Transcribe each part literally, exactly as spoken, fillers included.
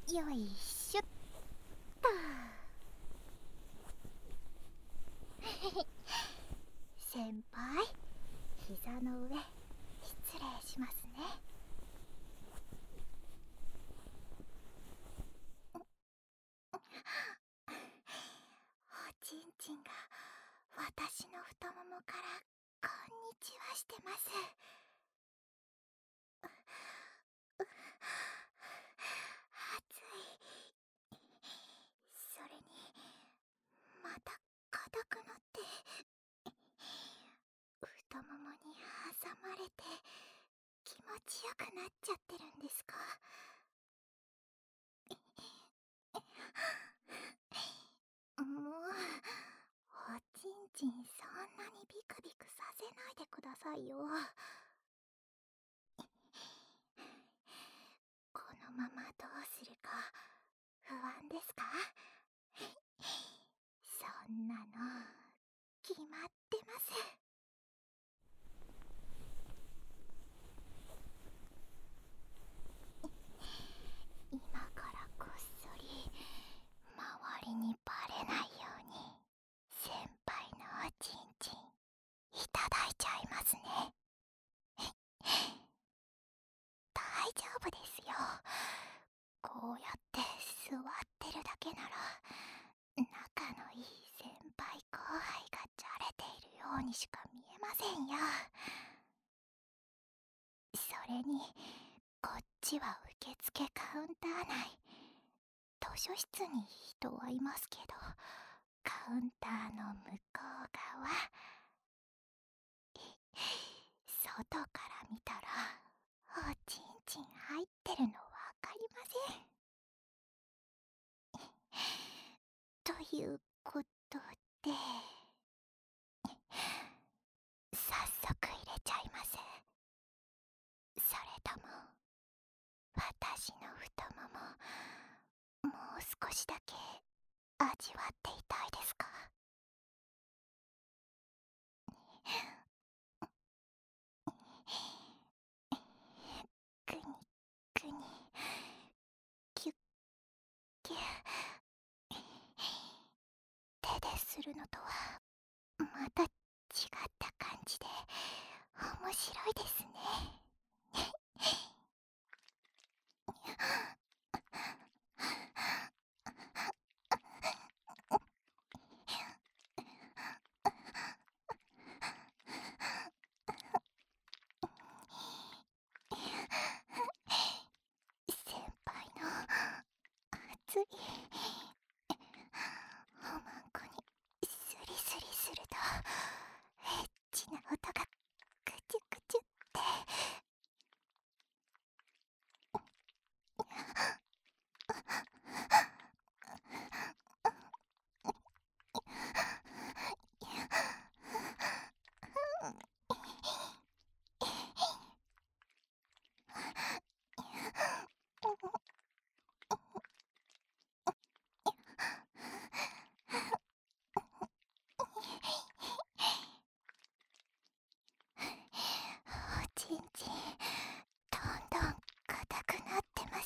よいしょっと。先輩、膝の上失礼しますね。おちんちんが私の太ももからこんにちはしてます。暑い。それにまた硬くなって、太ももに挟まれて気持ちよくなっちゃってるんですか？もうおちんちんそんなにビクビクさせないでくださいよ。このままどうするか不安ですか？そんなの決まってます。今からこっそり周りにバレないように先輩のおちんちんいただいちゃいますね。大丈夫ですよ。こうやって座ってるだけなら仲のいい先輩後輩がじゃれているようにしか見えませんよ。それにこっちは受付カウンター内。図書室に人はいますけど、カウンターの向こう側、外から見たらおちんちん入ってるのわかりません。ということで早速入れちゃいます。それとも私の太もももう少しだけ味わっていたいですか？くにくにキュッキュッ。手でするのとはまた違った感じで面白いですね。先輩の熱いおまんこにスリスリするとエッチな音がクチュクチュって。おちんちんどんどん硬くなってます。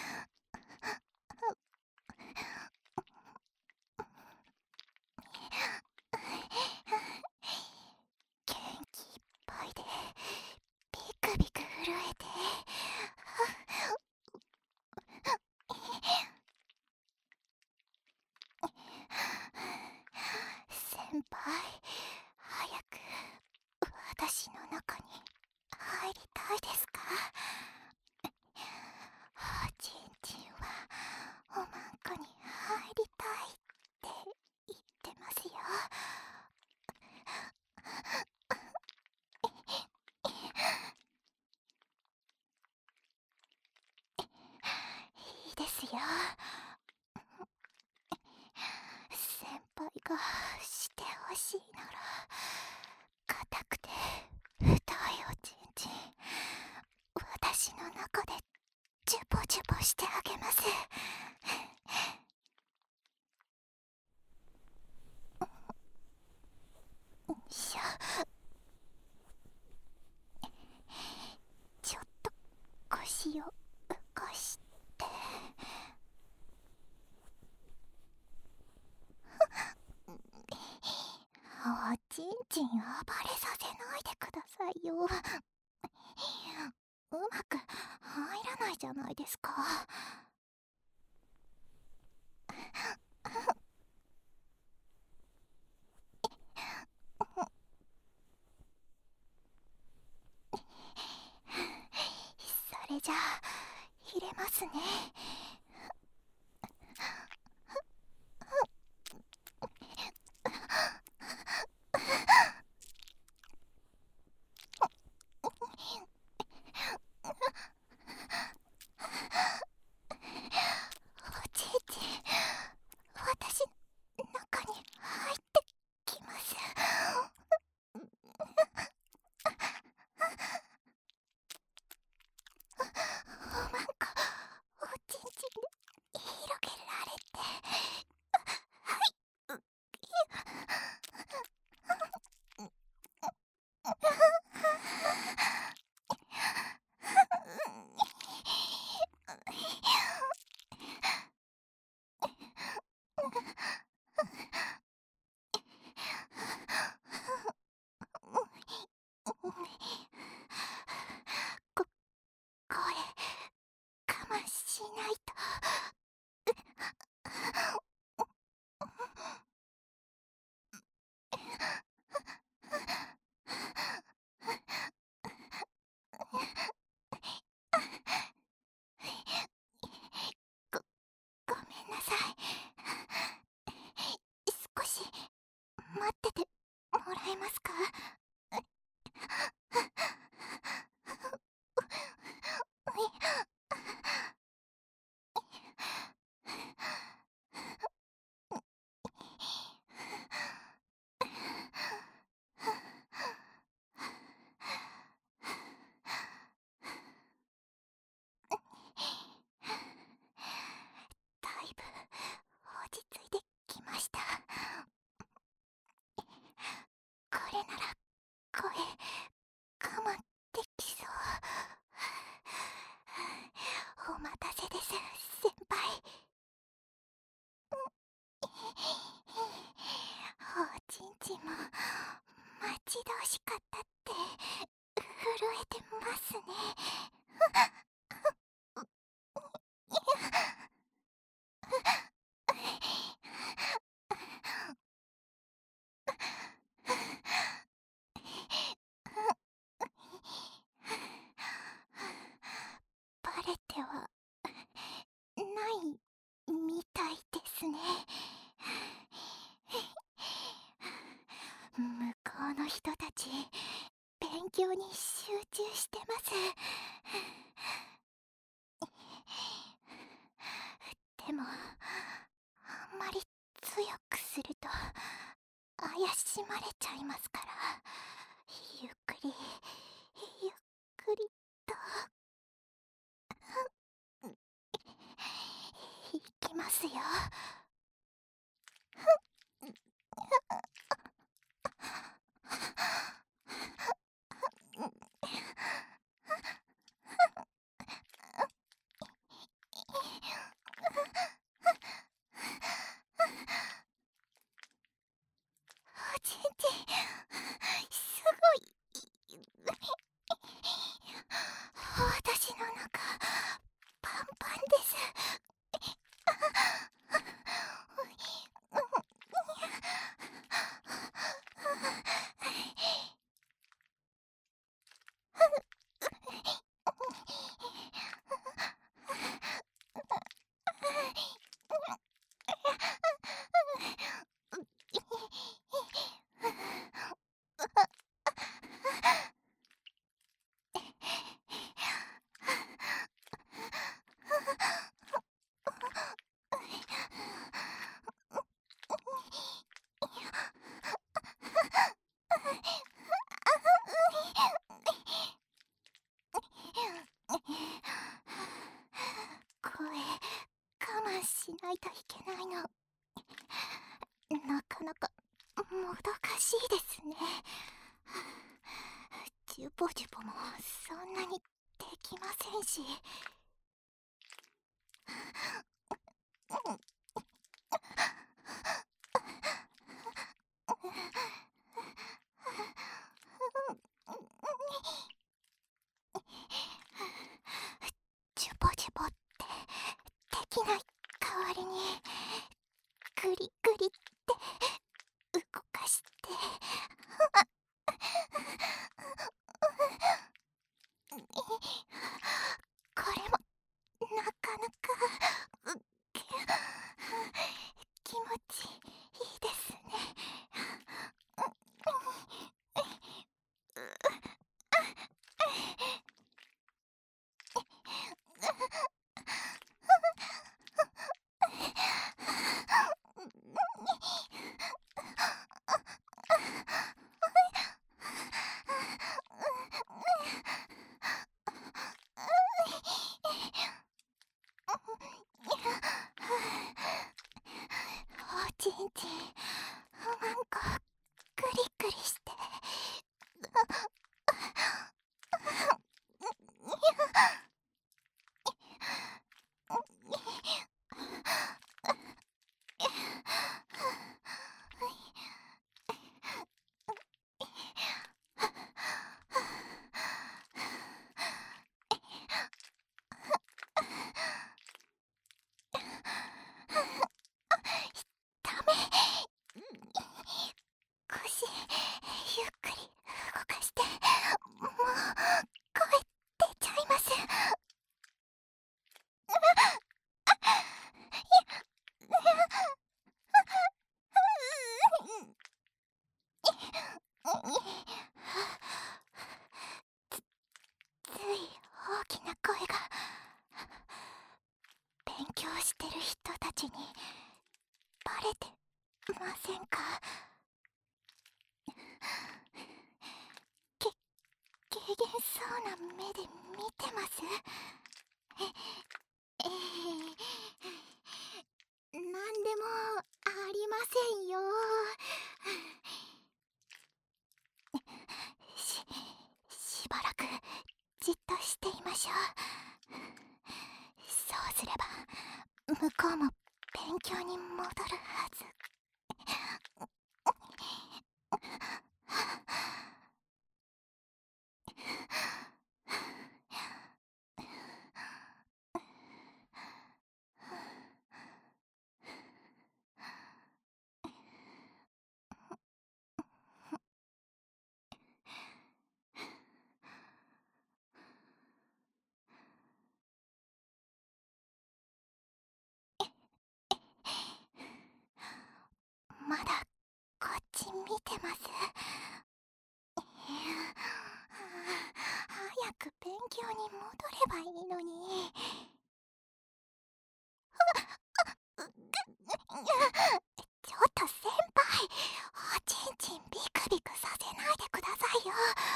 元気いっぱいでビクビク震えて、先輩早く私の中に入りたいですか？おちんちんはおまんこに入りたいって言ってますよ。いいですよ。先輩がしてほしいなら硬くて太いおちんちん私の中でチュポチュポしてあげます。よいしょ。ちょっと腰を起こして、 ちんちん暴れさせないでくださいよ。うまく入らないじゃないですか。それじゃあ入れますね。おちんちん、私の中に入ってきます。なんかおちんちんで広げられて、はい、うこ、これ我慢しないと。ご、ごめんなさい。少し待っててもらえますか？だいぶ落ち着いてきました。これなら声我慢できそう。お待たせです、先輩。おちんちんも待ち遠しかったって震えてますね。バレてはないみたいですね。向こうの人たち勉強に集中してます。でもあんまり強くすると怪しまれちゃいますから、ゆっくりゆっくりといきますよ。おちんちんすごい。私の中パンパンです。声我慢しないといけないの、なかなかもどかしいですね。ジュポジュポもそんなにできませんし。 ジュポジュポってできない代わりにグリグリって動かしてこれもなかなかう気持ちいいですね。おちんちんなんかグリグリしてダメ。腰ゆっくり動かしてもう声出ちゃいます。つい大きな声が勉強してる人たちにバレてませんか？け軽減そうな目で見てます？ええー、なんでもありませんよ。ししばらくじっとしていましょう。そうすれば向こうも勉強に戻るはず。まだこっち見てます？いや、早く勉強に戻ればいいのに。ちょっと先輩、おちんちんビクビクさせないでくださいよ。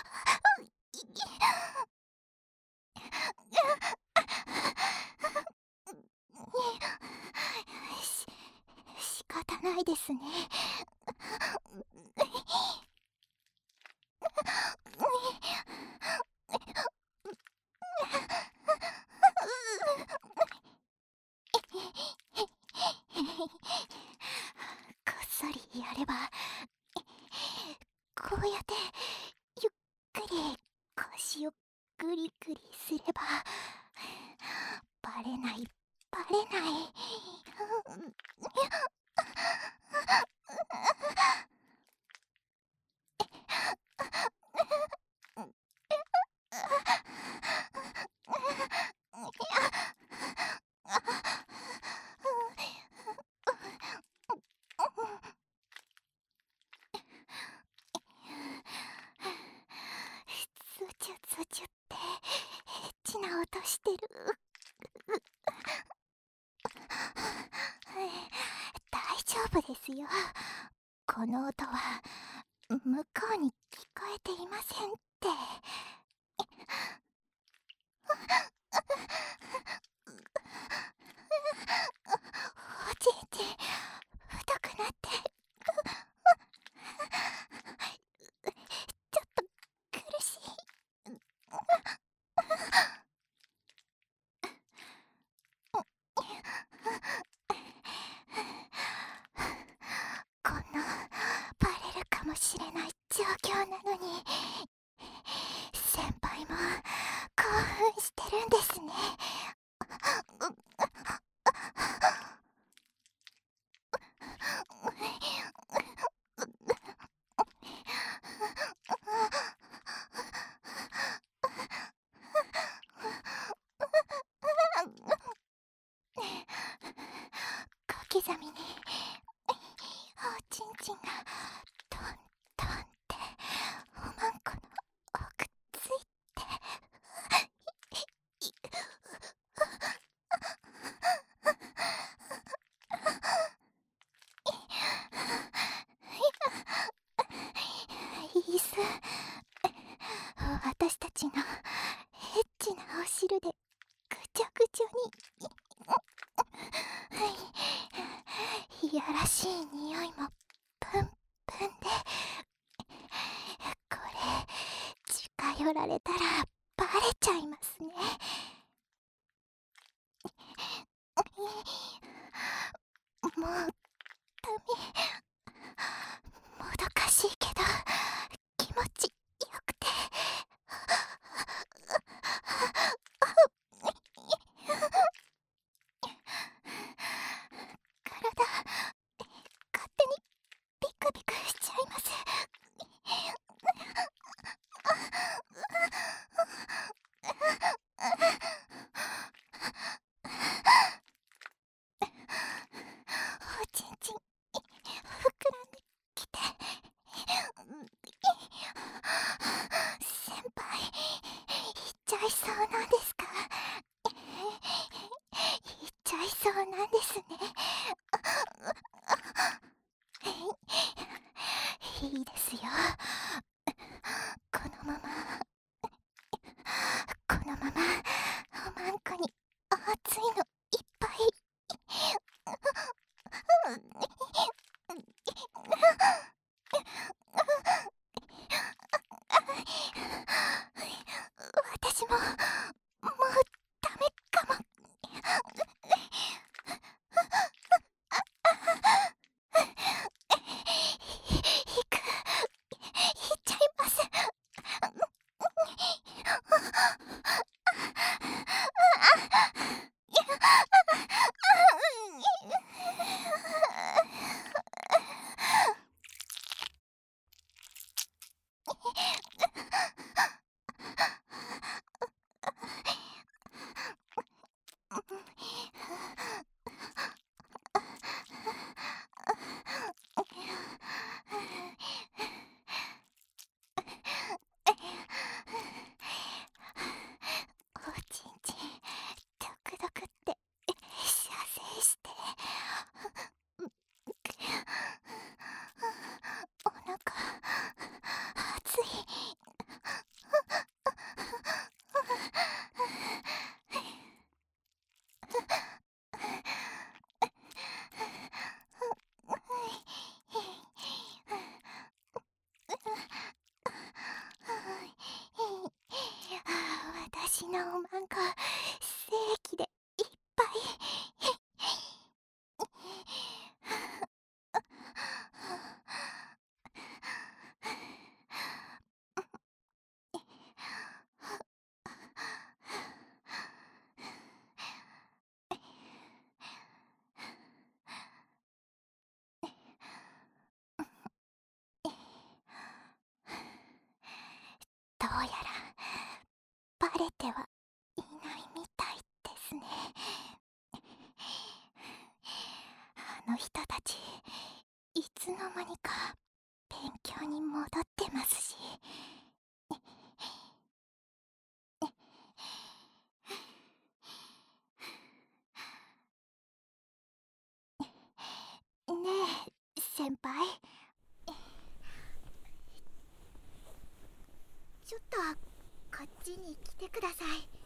し仕方ないですね。こっそりやればこうやってゆっくり腰をグリグリすればバレないバレない。ズチュズチュってエッチな音してる。大丈夫ですよ。この音は向こうに聞こえていませんって。おちんちん太くなってちょっと苦しい。こんなバレるかもしれない状況なのに先輩も興奮してるんですね。 小刻みにおちんちんがトントンっておまんこの奥ついていいっす。私たちのエッチなお汁でぐちょぐちょにいやらしい匂いもプンプンで、これ近寄られたらバレちゃいますね。もうダメ。もどかしいけど気持ちよくて体勝手にビクビクしちゃいます。おちんちん膨らんできて、先輩行っちゃいそうなんですか？行っちゃいそうなんですね。いいですよ。このままこのままおまんこに熱いのいっぱい私ももうダメかも。いくいっちゃいます。おちんちんドクドクって射精して、お腹熱い。私のおまんこ精液でいっぱい。どうやらバレてはいないみたいですね。あの人たちいつの間にか勉強に戻ってますし。ねえ先輩、ちょっとこっちに来てください。